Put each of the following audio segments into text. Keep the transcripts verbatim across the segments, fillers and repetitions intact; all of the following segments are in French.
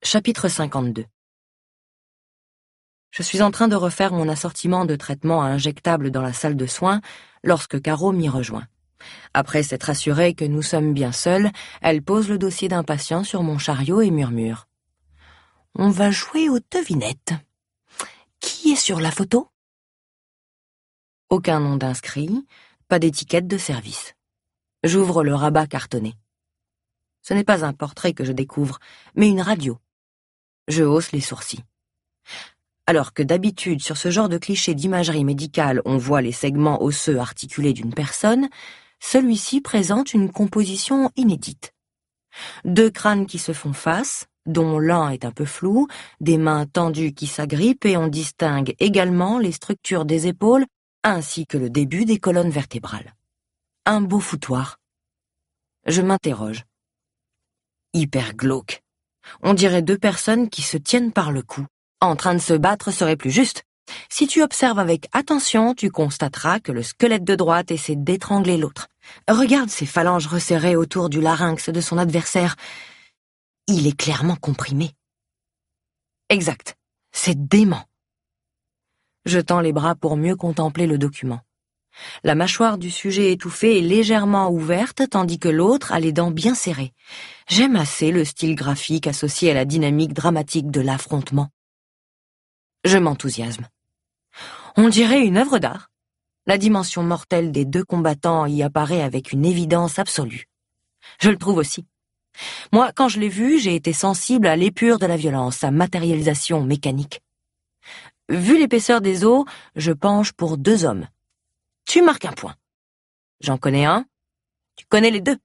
Chapitre cinquante-deux. Je suis en train de refaire mon assortiment de traitements injectables dans la salle de soins lorsque Caro m'y rejoint. Après s'être assurée que nous sommes bien seuls, elle pose le dossier d'un patient sur mon chariot et murmure. « On va jouer aux devinettes. Qui est sur la photo ?» Aucun nom d'inscrit, pas d'étiquette de service. J'ouvre le rabat cartonné. Ce n'est pas un portrait que je découvre, mais une radio. Je hausse les sourcils. Alors que d'habitude, sur ce genre de cliché d'imagerie médicale, on voit les segments osseux articulés d'une personne, celui-ci présente une composition inédite. Deux crânes qui se font face, dont l'un est un peu flou, des mains tendues qui s'agrippent et on distingue également les structures des épaules ainsi que le début des colonnes vertébrales. Un beau foutoir. Je m'interroge. Hyper glauque. On dirait deux personnes qui se tiennent par le cou. En train de se battre serait plus juste. Si tu observes avec attention, tu constateras que le squelette de droite essaie d'étrangler l'autre. Regarde ces phalanges resserrées autour du larynx de son adversaire. Il est clairement comprimé. Exact. C'est dément. Je tends les bras pour mieux contempler le document. La mâchoire du sujet étouffé est légèrement ouverte, tandis que l'autre a les dents bien serrées. J'aime assez le style graphique associé à la dynamique dramatique de l'affrontement. Je m'enthousiasme. On dirait une œuvre d'art. La dimension mortelle des deux combattants y apparaît avec une évidence absolue. Je le trouve aussi. Moi, quand je l'ai vu, j'ai été sensible à l'épure de la violence, sa matérialisation mécanique. Vu l'épaisseur des os, je penche pour deux hommes. Tu marques un point. J'en connais un. Tu connais les deux.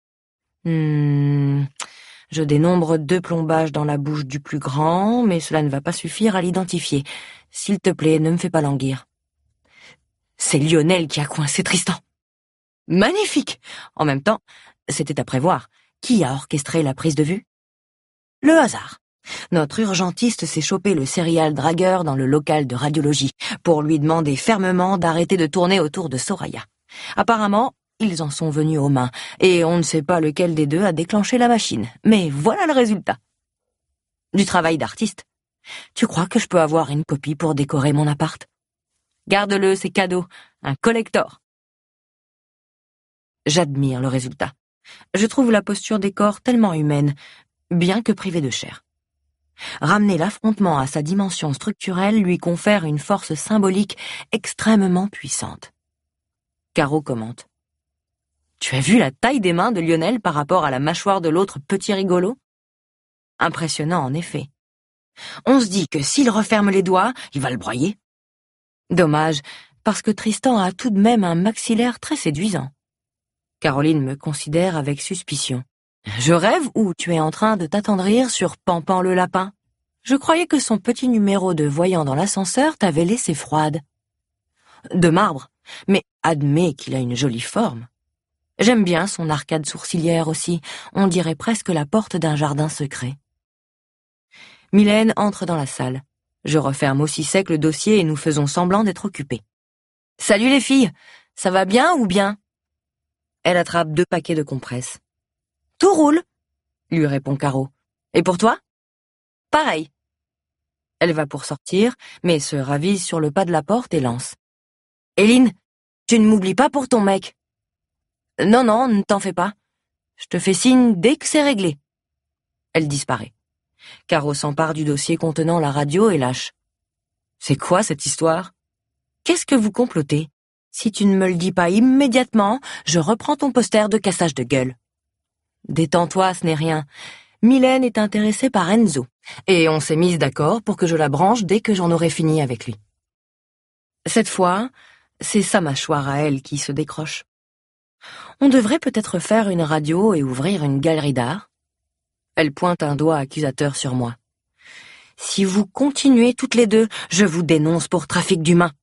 Hmm, je dénombre deux plombages dans la bouche du plus grand, mais cela ne va pas suffire à l'identifier. S'il te plaît, ne me fais pas languir. C'est Lionel qui a coincé Tristan. Magnifique! En même temps, c'était à prévoir. Qui a orchestré la prise de vue? Le hasard. Notre urgentiste s'est chopé le serial dragueur dans le local de radiologie pour lui demander fermement d'arrêter de tourner autour de Soraya. Apparemment, ils en sont venus aux mains et on ne sait pas lequel des deux a déclenché la machine. Mais voilà le résultat. Du travail d'artiste. Tu crois que je peux avoir une copie pour décorer mon appart? Garde-le, c'est cadeau. Un collector. J'admire le résultat. Je trouve la posture des corps tellement humaine, bien que privée de chair. Ramener l'affrontement à sa dimension structurelle lui confère une force symbolique extrêmement puissante. Caro commente. Tu as vu la taille des mains de Lionel par rapport à la mâchoire de l'autre petit rigolo? Impressionnant en effet. On se dit que s'il referme les doigts, il va le broyer. Dommage, parce que Tristan a tout de même un maxillaire très séduisant. Caroline me considère avec suspicion. Je rêve ou tu es en train de t'attendrir sur Pampan le lapin? Je croyais que son petit numéro de voyant dans l'ascenseur t'avait laissé froide. De marbre, mais admets qu'il a une jolie forme. J'aime bien son arcade sourcilière aussi, on dirait presque la porte d'un jardin secret. Mylène entre dans la salle. Je referme aussi sec le dossier et nous faisons semblant d'être occupés. « Salut les filles, ça va bien ou bien ?» Elle attrape deux paquets de compresses. « Tout roule !» lui répond Caro. « Et pour toi ?» ?»« Pareil. » Elle va pour sortir, mais se ravise sur le pas de la porte et lance. « Éline, tu ne m'oublies pas pour ton mec ?»« Non, non, ne t'en fais pas. Je te fais signe dès que c'est réglé. » Elle disparaît. Caro s'empare du dossier contenant la radio et lâche. « C'est quoi cette histoire? Qu'est-ce que vous complotez? Si tu ne me le dis pas immédiatement, je reprends ton poster de cassage de gueule. » Détends-toi, ce n'est rien. Mylène est intéressée par Enzo, et on s'est mise d'accord pour que je la branche dès que j'en aurai fini avec lui. Cette fois, c'est sa mâchoire à elle qui se décroche. On devrait peut-être faire une radio et ouvrir une galerie d'art. Elle pointe un doigt accusateur sur moi. Si vous continuez toutes les deux, je vous dénonce pour trafic d'humains.